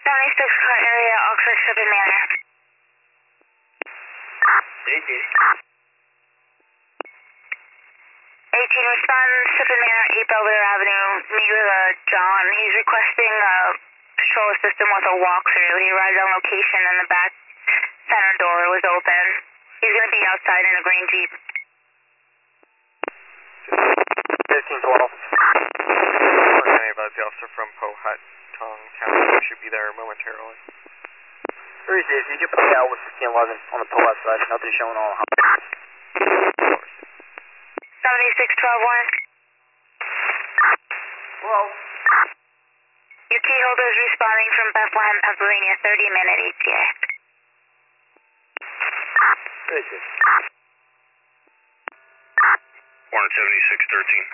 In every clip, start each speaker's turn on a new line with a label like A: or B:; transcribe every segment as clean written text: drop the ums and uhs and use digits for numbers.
A: 76 car area, Oxford Shipping Manor. 18, respond Shipping Manor, 8 Belvedere Avenue. Meet with John. He's requesting patrol assistant with a walkthrough. He arrived on location and the back center door was open. He's going to be outside in a green Jeep.
B: 1512. Okay, advise the officer from Powhatan County should be there momentarily.
C: Where is this? You can put me out with 1511 on the Powhatan side. Nothing showing on.
A: 7612-1.
C: Hello?
A: Your key holder is responding from Bethlehem, Pennsylvania, 30-minute ETA.
C: Where is this?
B: Warrant 7613.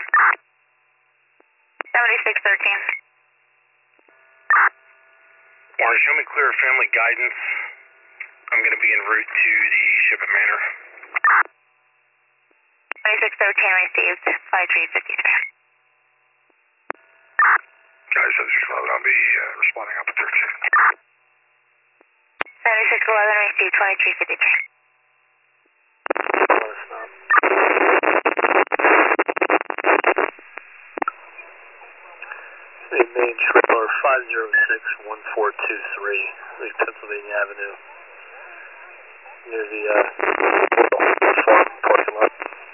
A: 7613.
B: Warrant, show me clear family guidance. I'm going to be en route to the Shipping Manor.
A: 7613 received, flight 353.
B: Guys, 7611, I'll be responding up at 13.
A: 7611 received, flight 353.
C: Main trailer 506-1423, Pennsylvania Avenue, near the farm parking lot.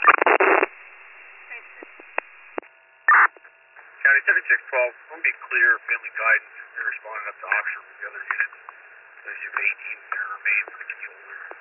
B: County 7612, we'll be clear, family guidance. They're responding up to Oxford with the other units. There's 18 there remains with the key holder.